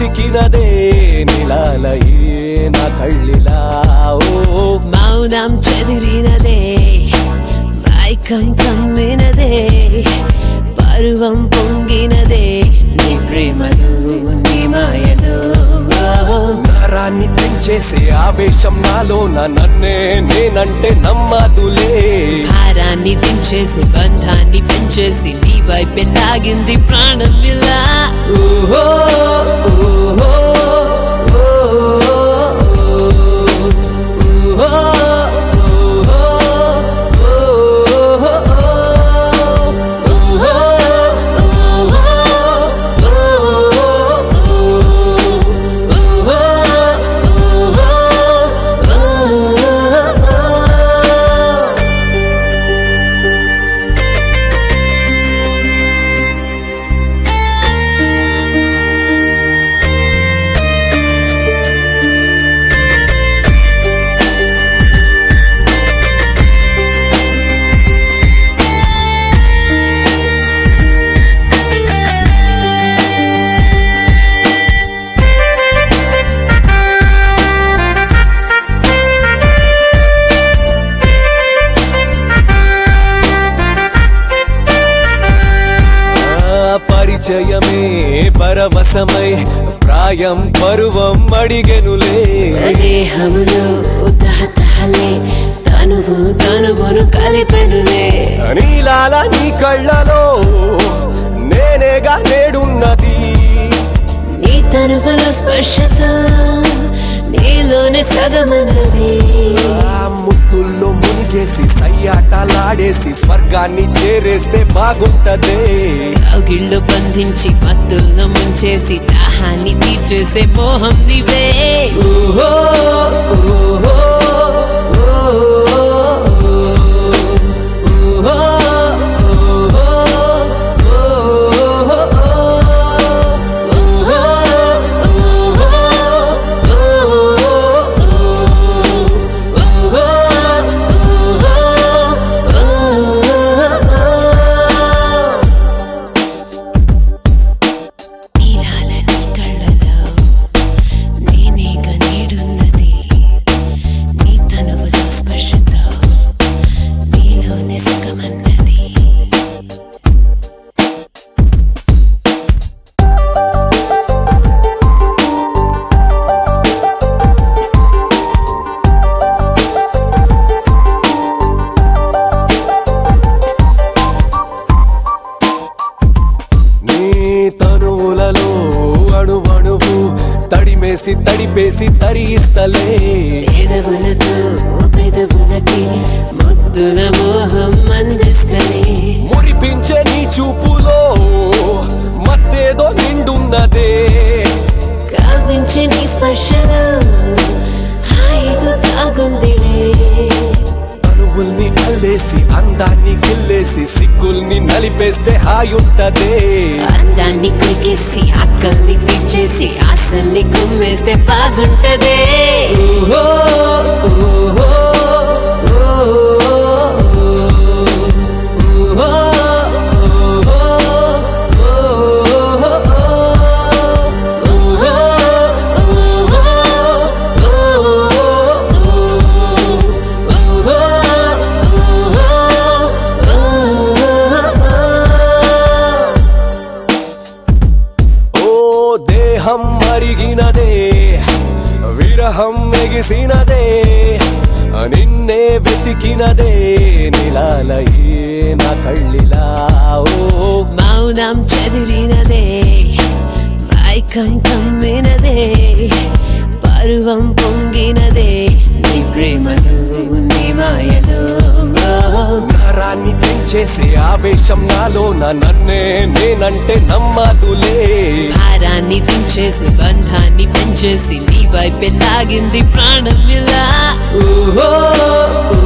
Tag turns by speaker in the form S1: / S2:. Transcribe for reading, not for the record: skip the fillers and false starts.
S1: వెతికినదే నిలాలయే నా కళ్ళిలా
S2: మౌనం చెదిరినదే మైకం కమ్మినదే పర్వం పొంగినదే నీ ప్రేమలు నీ మాయలు
S1: నరాన్ని తెంచేసే ఆవేశం నాలో నన్నే నేనంటే నమ్మదులే
S2: భారాన్ని దించేసి బంధాన్ని పెంచేసి నీ వైపే లాగింది ప్రాణం ఇలా ఓహో ఓహో
S1: పరిచయమే పరవశమై ప్రాయం పరువం అడిగెనులే
S2: దేహములో తహతహలే తనువును కలిపెనులే
S1: నీలాల నీ కళ్ళలో నేనేగా నేడున్నది
S2: నీ తనువుల స్పర్శతో నీలోనే సగమన్నది
S1: ముత్తుల్లో మునిగేసి సయ్యాటలాడేసి స్వర్గాన్ని చేరేస్తే బాగుంటదే
S2: కౌగిళ్ళు బంధించి మత్తుల్లో ముంచేసి దాహాన్ని తీర్చేసే మోహం నీవే ఓహో ఓహో
S1: తనువులలో అణువణువు తడిమేసి తడిపేసి తరిస్తలే
S2: పెదవులతో పెదవులకి ముద్దుల మోహం అందిస్తలే
S1: మురిపించే నీ చూపులో మత్తేదో నిండున్నదే
S2: కావించే నీ స్పర్శలో హాయిగా తాగుందిలే
S1: తనువుల్ని అల్లేసి అందాన్ని గిల్లేసి సిగ్గుల్ని నలిపేస్తే హాయుంటదే
S2: అందాన్ని కురికేసి అక్కల్ని తెచ్చేసి ఆశల్ని కుమ్మేస్తే బాగుంటదే ఓహో ఓహో
S1: దేహం మరిగినదే విరహం ఎగిసినదే నిన్నే వెతికినదే నిలాలయే నా కళ్ళిలా
S2: మౌనం చెదిరినదే మైకం కమ్మినదే పర్వం పొంగినదే నీ ప్రేమలు నీ మాయలు
S1: నరాన్ని తెంచేసే ఆవేశం నాలో నన్నే నేనంటే నమ్మదులే
S2: భారాన్ని దించేసి బంధాన్ని పెంచేసి నీ వైపే లాగింది ప్రాణం ఇలా ఓహో